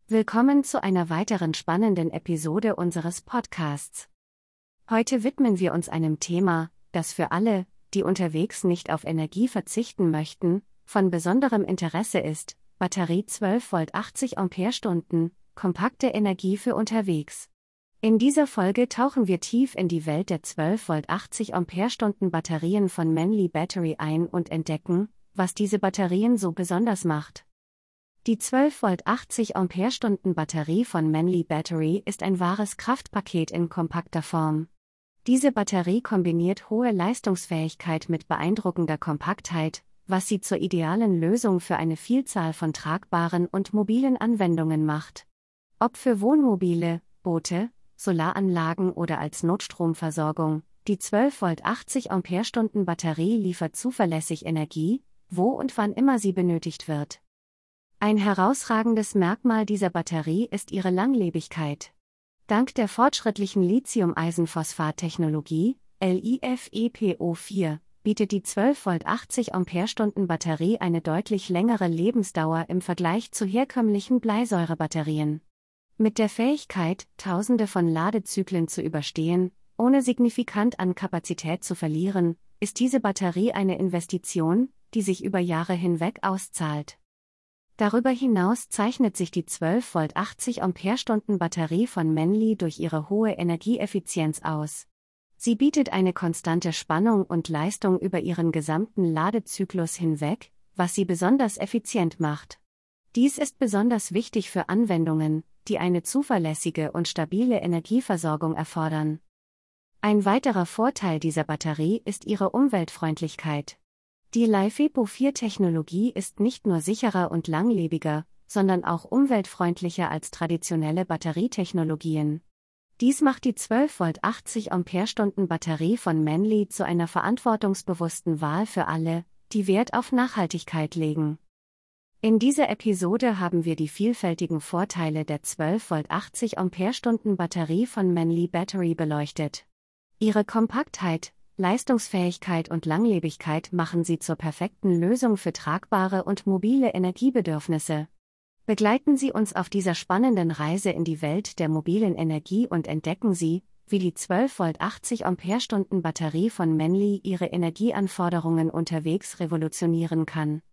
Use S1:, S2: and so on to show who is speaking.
S1: Willkommen zu einer weiteren spannenden Episode unseres Podcasts. Heute widmen wir uns einem Thema, das für alle, die unterwegs nicht auf Energie verzichten möchten, von besonderem Interesse ist: Batterie 12 Volt 80 Ampere-Stunden, kompakte Energie für unterwegs. In dieser Folge tauchen wir tief in die Welt der 12 Volt 80 Ampere-Stunden Batterien von Manly Battery ein und entdecken, was diese Batterien so besonders macht. Die 12 Volt 80 Ampere-Stunden Batterie von Manly Battery ist ein wahres Kraftpaket in kompakter Form. Diese Batterie kombiniert hohe Leistungsfähigkeit mit beeindruckender Kompaktheit, was sie zur idealen Lösung für eine Vielzahl von tragbaren und mobilen Anwendungen macht. Ob für Wohnmobile, Boote, Solaranlagen oder als Notstromversorgung, die 12 Volt 80 Ampere-Stunden Batterie liefert zuverlässig Energie, wo und wann immer sie benötigt wird. Ein herausragendes Merkmal dieser Batterie ist ihre Langlebigkeit. Dank der fortschrittlichen Lithium-Eisenphosphat-Technologie, LiFePO4, bietet die 12 Volt 80 Ampere-Stunden Batterie eine deutlich längere Lebensdauer im Vergleich zu herkömmlichen Bleisäurebatterien. Mit der Fähigkeit, Tausende von Ladezyklen zu überstehen, ohne signifikant an Kapazität zu verlieren, ist diese Batterie eine Investition, die sich über Jahre hinweg auszahlt. Darüber hinaus zeichnet sich die 12 Volt 80 Ampere-Stunden Batterie von Manly durch ihre hohe Energieeffizienz aus. Sie bietet eine konstante Spannung und Leistung über ihren gesamten Ladezyklus hinweg, was sie besonders effizient macht. Dies ist besonders wichtig für Anwendungen, die eine zuverlässige und stabile Energieversorgung erfordern. Ein weiterer Vorteil dieser Batterie ist ihre Umweltfreundlichkeit. Die LiFePO4-Technologie ist nicht nur sicherer und langlebiger, sondern auch umweltfreundlicher als traditionelle Batterietechnologien. Dies macht die 12 Volt 80 Ampere-Stunden Batterie von Manly zu einer verantwortungsbewussten Wahl für alle, die Wert auf Nachhaltigkeit legen. In dieser Episode haben wir die vielfältigen Vorteile der 12 Volt 80 Ampere-Stunden Batterie von Manly Battery beleuchtet. Ihre Kompaktheit, Leistungsfähigkeit und Langlebigkeit machen sie zur perfekten Lösung für tragbare und mobile Energiebedürfnisse. Begleiten Sie uns auf dieser spannenden Reise in die Welt der mobilen Energie und entdecken Sie, wie die 12 Volt 80 Ampere-Stunden Batterie von Manly ihre Energieanforderungen unterwegs revolutionieren kann.